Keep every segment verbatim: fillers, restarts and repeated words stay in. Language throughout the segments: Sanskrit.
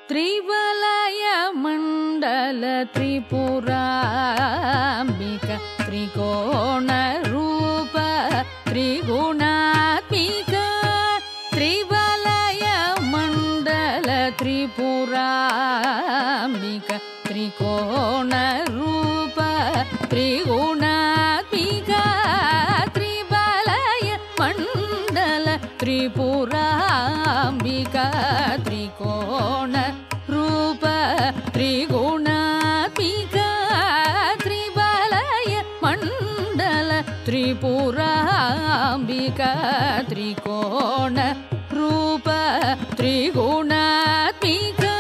त्रिवलय मण्डल त्रिपुराम्बिका त्रिकोण रूप त्रिगुणात्मिका त्रिवलय मण्डल त्रिपुराम्बिका त्रिकोण रूप त्रिगुणात्मिका त्रिवलय मण्डल त्रिपुराम्बिका त्रिकोण रूप त्रिगुणात्मिका त्रिवलय मण्डल त्रिपुराम्बिका त्रिकोण रूप त्रिगुणात्मिका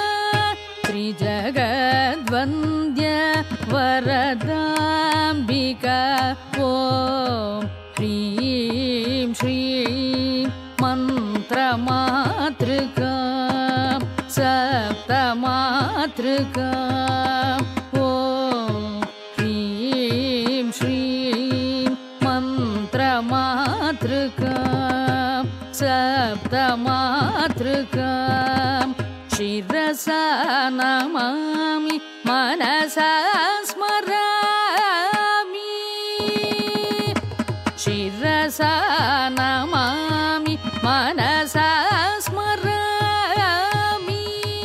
त्रिजगद्वन्द्य वरदाम्बिका ॐ ह्रीं श्रीं मन्त्रमातृका सप्तमातृका ॐ ह्रीं श्रीं मन्त्रमातृका सप्तमातृका शिरसा नमामि मनसा स्मरामि शिरसा नमामि मनसा स्मरामि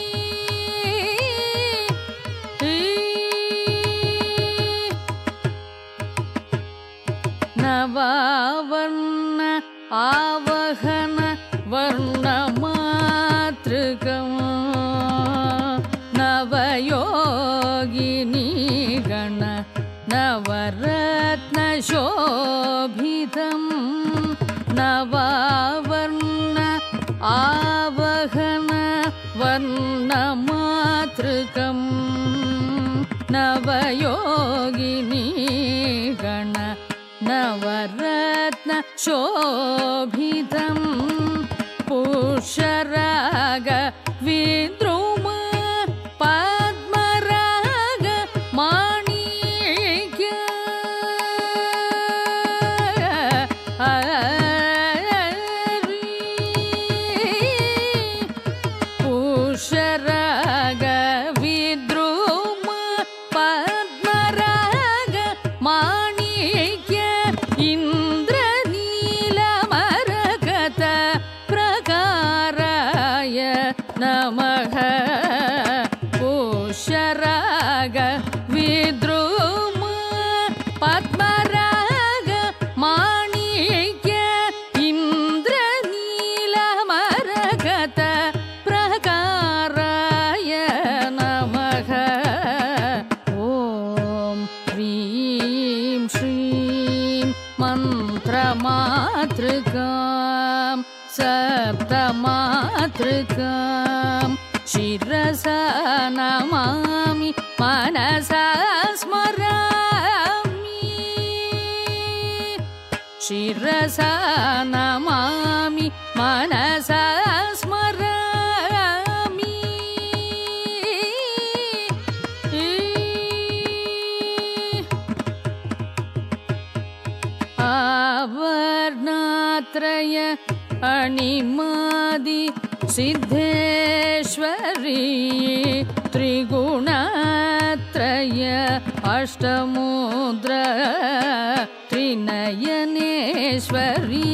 नवावर्ण आवहन वर्णमातृकम् नवयोगिनी गण नवरत्न शोभितम् नवावर्ण आवहन वर्णमातृकम् नवयोगिनी गण नवरत्न शोभितम् पुष्यराग विद्रुम पद्मराग माणिक्य पुष्यराग विद्रुम पद्मराग माणिक्य इन्द्रनीलमरकत प्रकाराय नमः पुष्यराग विद्रुम पद्मराग माणिक्य इन्द्रनीलमरकत प्रकाराय नमः ॐ ह्रीं श्रीं मन्त्रमातृकां सप्तमातृकां शिरसा नमामि मनसा स्मरामि शिरसा नमामि मनसा स्मरामि आवर्णात्रय अणिमादि सिद्धेश्वरी त्रिगुणात्रय अष्टमुद्र त्रिनयनेश्वरी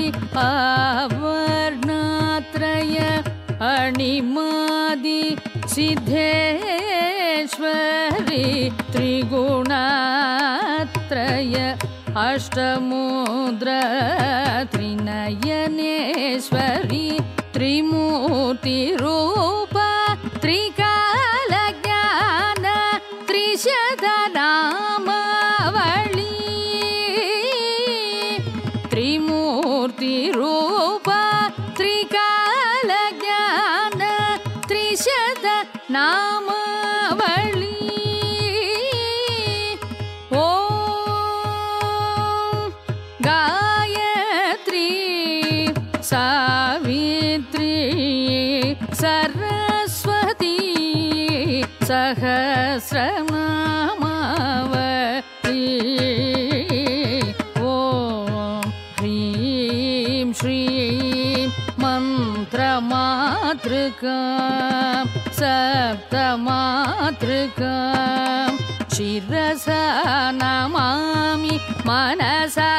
आवर्णात्रय अणिमादि सिद्धेश्वरी त्रिगुणात्रय अष्टमुद्र त्रिनयनेश्वरी त्रिमूर्तिरूप त्रिकालज्ञान त्रिशतनामावळी त्रिमूर्तिरूप त्रिकालज्ञान त्रिशतनामावळी गायत्री सावित्री सरस्वती सहस्रनामावली ॐ ह्रीं श्रीं मन्त्रमातृका सप्तमातृकां शिरसा नमामि मनसा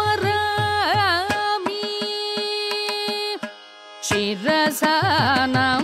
स्मरामि शिरसा